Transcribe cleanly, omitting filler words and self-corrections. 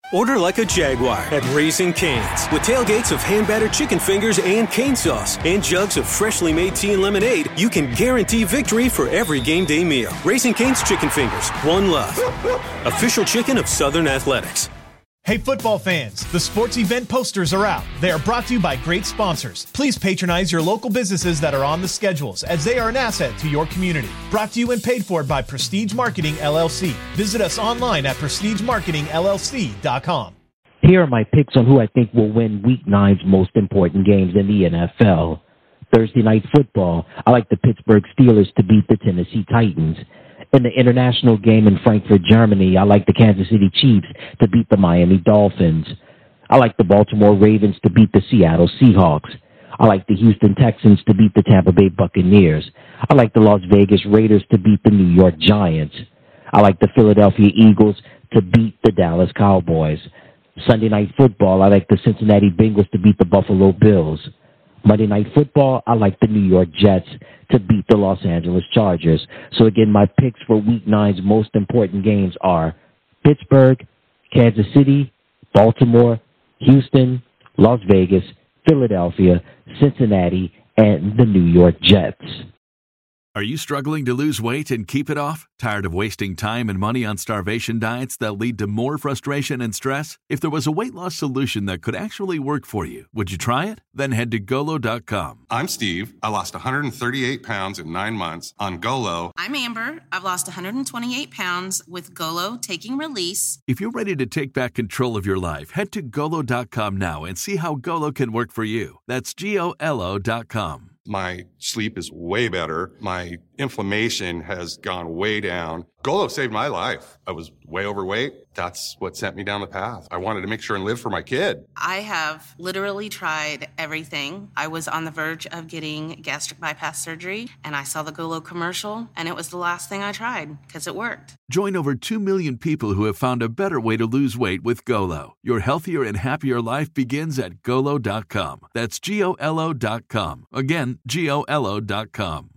Order like a Jaguar at Raising Cane's. With tailgates of hand-battered chicken fingers and cane sauce and jugs of freshly made tea and lemonade, you can guarantee victory for every game day meal. Raising Cane's Chicken Fingers. One love. Official chicken of Southern Athletics. Hey football fans, the sports event posters are out. They are brought to you by great sponsors. Please patronize your local businesses that are on the schedules, as they are an asset to your community. Brought to you and paid for by Prestige Marketing LLC. Visit us online at prestigemarketingllc.com. Here are my picks on who I think will win Week 9's most important games in the NFL. Thursday Night Football, I like the Pittsburgh Steelers to beat the Tennessee Titans. In the international game in Frankfurt, Germany, I like the Kansas City Chiefs to beat the Miami Dolphins. I like the Baltimore Ravens to beat the Seattle Seahawks. I like the Houston Texans to beat the Tampa Bay Buccaneers. I like the Las Vegas Raiders to beat the New York Giants. I like the Philadelphia Eagles to beat the Dallas Cowboys. Sunday Night Football, I like the Cincinnati Bengals to beat the Buffalo Bills. Monday Night Football, I like the New York Jets to beat the Los Angeles Chargers. So again, my picks for Week 9's most important games are Pittsburgh, Kansas City, Baltimore, Houston, Las Vegas, Philadelphia, Cincinnati, and the New York Jets. Are you struggling to lose weight and keep it off? Tired of wasting time and money on starvation diets that lead to more frustration and stress? If there was a weight loss solution that could actually work for you, would you try it? Then head to Golo.com. I'm Steve. I lost 138 pounds in 9 months on Golo. I'm Amber. I've lost 128 pounds with Golo Taking Release. If you're ready to take back control of your life, head to Golo.com now and see how Golo can work for you. That's GOLO.com. My sleep is way better. My inflammation has gone way down. Golo saved my life. I was way overweight. That's what sent me down the path. I wanted to make sure and live for my kid. I have literally tried everything. I was on the verge of getting gastric bypass surgery, and I saw the Golo commercial, and it was the last thing I tried because it worked. Join over 2 million people who have found a better way to lose weight with Golo. Your healthier and happier life begins at Golo.com. That's GOLO.com. Again, GOLO.com.